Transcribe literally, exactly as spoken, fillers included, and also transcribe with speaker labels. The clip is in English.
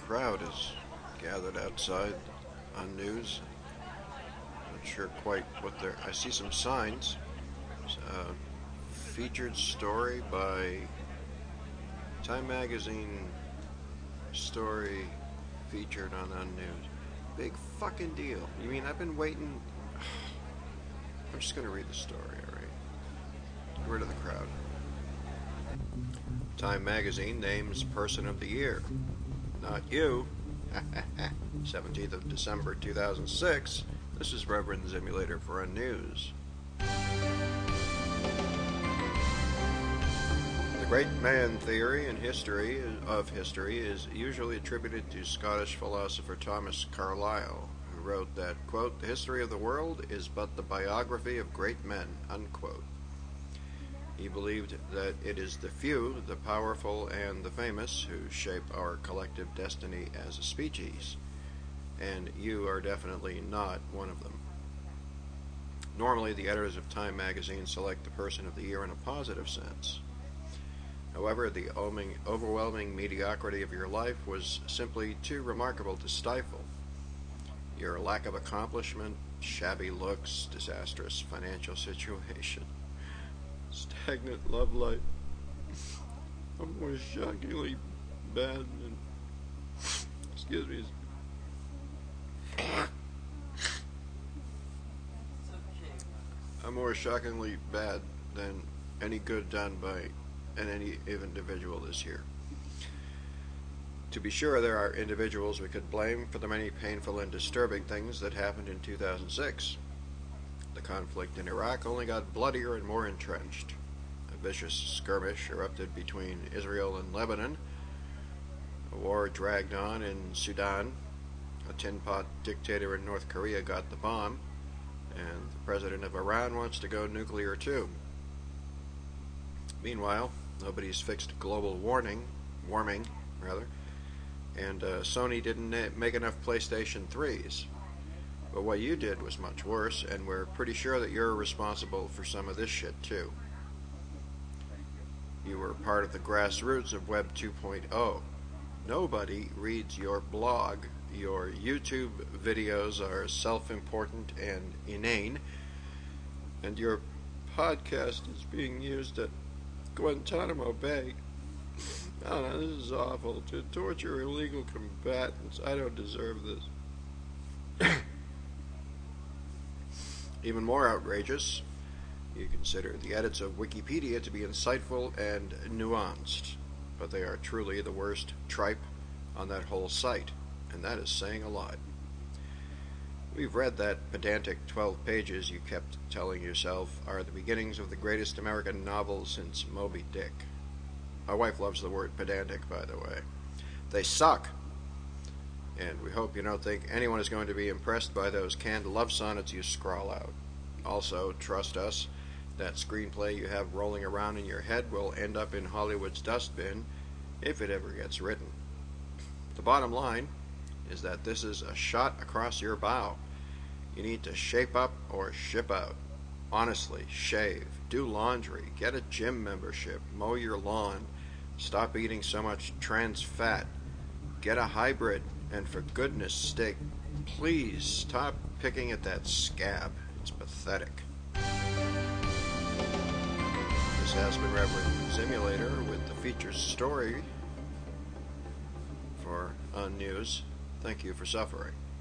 Speaker 1: crowd is gathered outside on news. Not sure quite what they're. I see some signs. Uh, featured story by Time Magazine. Story featured on Unnews. Big fucking deal. You mean I've been waiting? I'm just gonna read the story. All right. Get rid of the crowd. Time Magazine names Person of the Year. Not you. seventeenth of December two thousand six. This is Reverend Zimulator for Unnews. The great man theory in history of history is usually attributed to Scottish philosopher Thomas Carlyle, who wrote that, quote, "The history of the world is but the biography of great men," unquote. He believed that it is the few, the powerful, and the famous who shape our collective destiny as a species, and you are definitely not one of them. Normally, the editors of Time magazine select the person of the year in a positive sense. However, the overwhelming mediocrity of your life was simply too remarkable to stifle. Your lack of accomplishment, shabby looks, disastrous financial situation, stagnant love life, a more shockingly bad and excuse me a more shockingly bad than any good done by and any individual this year. To be sure, there are individuals we could blame for the many painful and disturbing things that happened in two thousand six. The conflict in Iraq only got bloodier and more entrenched. A vicious skirmish erupted between Israel and Lebanon. A war dragged on in Sudan. A tin-pot dictator in North Korea got the bomb. And the president of Iran wants to go nuclear too. Meanwhile, nobody's fixed global warming, warming, rather, and uh, Sony didn't make enough PlayStation threes. But what you did was much worse, and we're pretty sure that you're responsible for some of this shit too. You were part of the grassroots of Web two point oh. Nobody reads your blog. Your YouTube videos are self-important and inane, and your podcast is being used at Guantanamo Bay. I don't know, this is awful. To torture illegal combatants, I don't deserve this. Even more outrageous, you consider the edits of Wikipedia to be insightful and nuanced, but they are truly the worst tripe on that whole site, and that is saying a lot. We've read that pedantic twelve pages you kept telling yourself are the beginnings of the greatest American novel since Moby Dick. My wife loves the word pedantic, by the way. They suck. And we hope you don't think anyone is going to be impressed by those canned love sonnets you scrawl out. Also, trust us, that screenplay you have rolling around in your head will end up in Hollywood's dustbin if it ever gets written. The bottom line is that this is a shot across your bow. You need to shape up or ship out. Honestly, shave, do laundry, get a gym membership, mow your lawn, stop eating so much trans fat, get a hybrid, and for goodness sake, please stop picking at that scab. It's pathetic. This has been Reverend Simulator with the featured story for Unnews. Thank you for suffering.